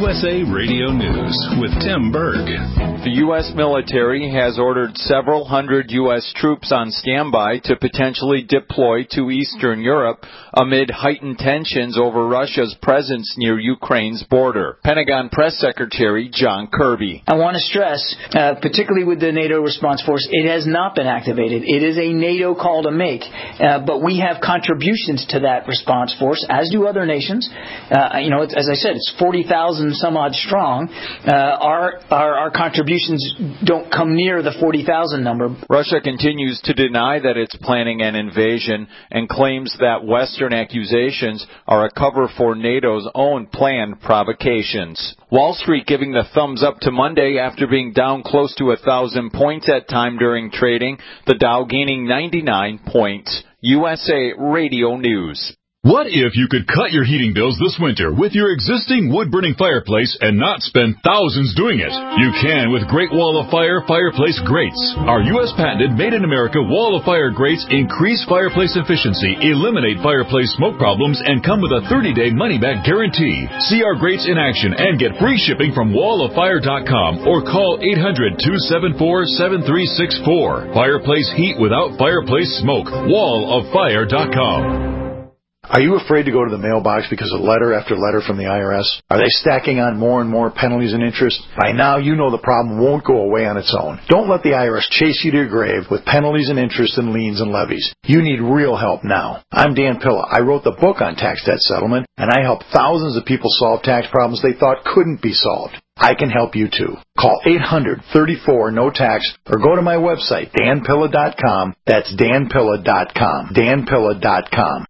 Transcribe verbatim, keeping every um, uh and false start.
S A Radio News with Tim Berg. The U S military has ordered several hundred U S troops on standby to potentially deploy to Eastern Europe amid heightened tensions over Russia's presence near Ukraine's border. Pentagon Press Secretary John Kirby. I want to stress, uh, particularly with the NATO response force, it has not been activated. It is a NATO call to make, uh, but we have contributions to that response force, as do other nations. Uh, you know, as I said, it's forty thousand some odd strong. Uh, our, our our contributions don't come near the forty thousand number. Russia continues to deny that it's planning an invasion and claims that Western accusations are a cover for NATO's own planned provocations. Wall Street giving the thumbs up to Monday after being down close to a thousand points at time during trading. The Dow gaining ninety-nine points. U S A Radio News. What if you could cut your heating bills this winter with your existing wood-burning fireplace and not spend thousands doing it? You can with Great Wall of Fire fireplace grates. Our U S patented made-in-America Wall of Fire grates increase fireplace efficiency, eliminate fireplace smoke problems, and come with a thirty-day money-back guarantee. See our grates in action and get free shipping from wall of fire dot com or call eight hundred, two seven four, seven three six four. Fireplace heat without fireplace smoke. wall of fire dot com. Are you afraid to go to the mailbox because of letter after letter from the I R S? Are they stacking on more and more penalties and interest? By now, you know the problem won't go away on its own. Don't let the I R S chase you to your grave with penalties and interest and liens and levies. You need real help now. I'm Dan Pilla. I wrote the book on tax debt settlement, and I help thousands of people solve tax problems they thought couldn't be solved. I can help you too. Call eight hundred, thirty-four, no tax or go to my website, dan pilla dot com. That's dan pilla dot com. dan pilla dot com.